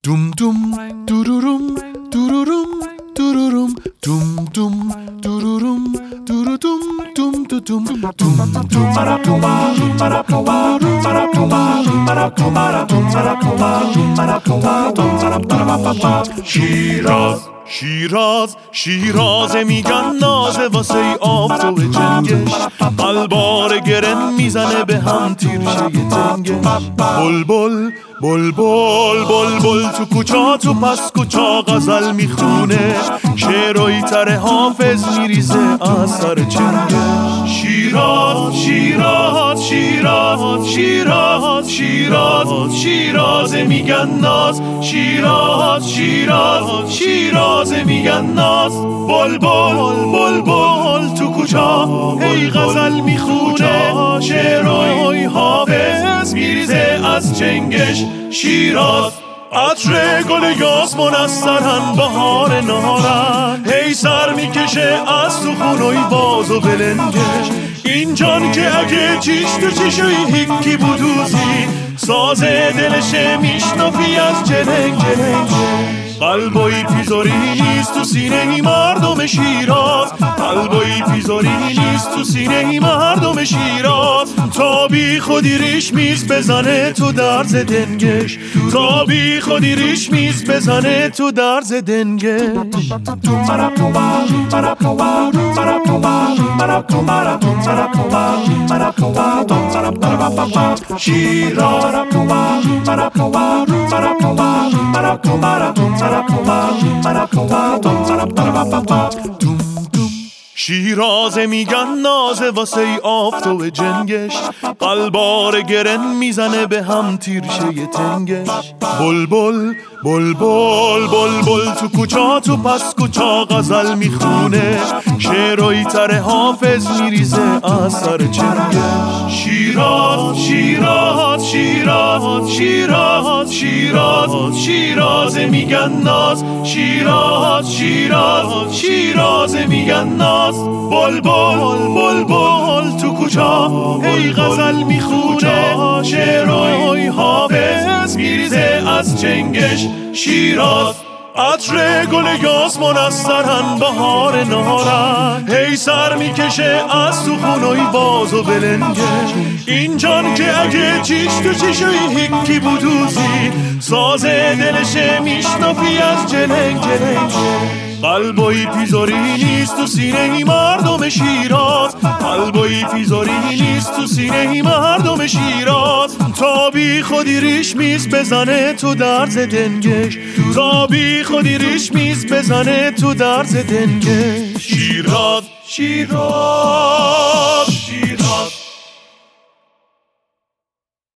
Dum dum dururum dururum dururum dum dum dururum durudum dum dum dum شیراز میگن نازه واسه آفتاب جنگش قلبار گرن میزنه به هم تیرشه یه تنگش بل تو کوچا تو پس کوچا غزل میخونه شعرهای تر حافظ میریزه از سر چنگش شیراز میگن ناز شیراز میگن ناز بل تو کوچا هی غزل میخونه شعرهای حافظ میریزه از چنگش شیراز عطر گل یاسمن از سرن بهار نهارن هی سر میکشه از تو خونوی باز و بلنگش این جان که اگه چیش تو چیشوی هیکی بودوزی سازه دلشه میشنفی از جلنگ قلبایی پیزاری نیست تو سینه ای مردم شیراز قلبایی پیزاری نیست تو سینه ای مردم شیراز تا بی خودی ریش میز بزنه تو درز دنگش تا بی خودی ریش میز بزنه تو درز دنگش شیراز میگن نازه واسه آفتاب جنگش قلبار گرن میزنه به هم تیرشه یه تنگش بل تو کوچا تو پس کوچا غزل میخونه شعرهای تر حافظ میریزه از سر چنگش شیراز میگن ناز شیراز میگن ناز بل تو کوچا هی غزل میخونه شعرهای حافظ میریزه از چنگش شیراز عطر گل یاسمن از سرن بهار نهارن هی سر میکشه از تو خونوی باز و بلنگش این جان که اگه چیش تو چیشوی هیکی بودوزی سازه دلشه میشنفی از جلنگ قلبایی پیزاری نیست تو سینه ای مردم شیراز قلبایی پیزاری نیست تو سینه ای مردم شیراز تا بی خودی ریش میز بزنه تو درز دنگش تا بی خودی ریش میز بزنه تو درز دنگش شیراز